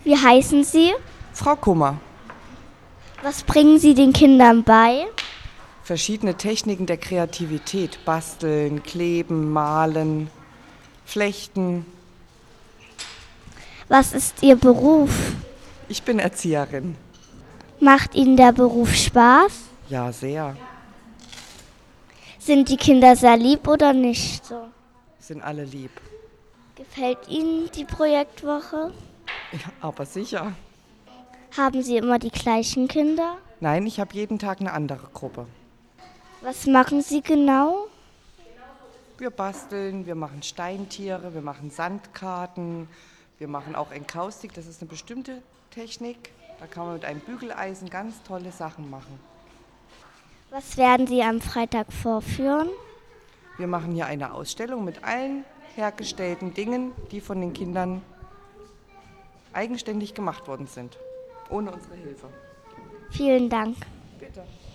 Wie heißen Sie? Frau Kummer. Was bringen Sie den Kindern bei? Verschiedene Techniken der Kreativität. Basteln, kleben, malen, flechten. Was ist Ihr Beruf? Ich bin Erzieherin. Macht Ihnen der Beruf Spaß? Ja, sehr. Sind die Kinder sehr lieb oder nicht so? Sind alle lieb. Gefällt Ihnen die Projektwoche? Ja, aber sicher. Haben Sie immer die gleichen Kinder? Nein, ich habe jeden Tag eine andere Gruppe. Was machen Sie genau? Wir basteln, wir machen Steintiere, wir machen Sandkarten, wir machen auch Enkaustik. Das ist eine bestimmte Technik. Da kann man mit einem Bügeleisen ganz tolle Sachen machen. Was werden Sie am Freitag vorführen? Wir machen hier eine Ausstellung mit allen hergestellten Dingen, die von den Kindern eigenständig gemacht worden sind, ohne unsere Hilfe. Vielen Dank. Bitte.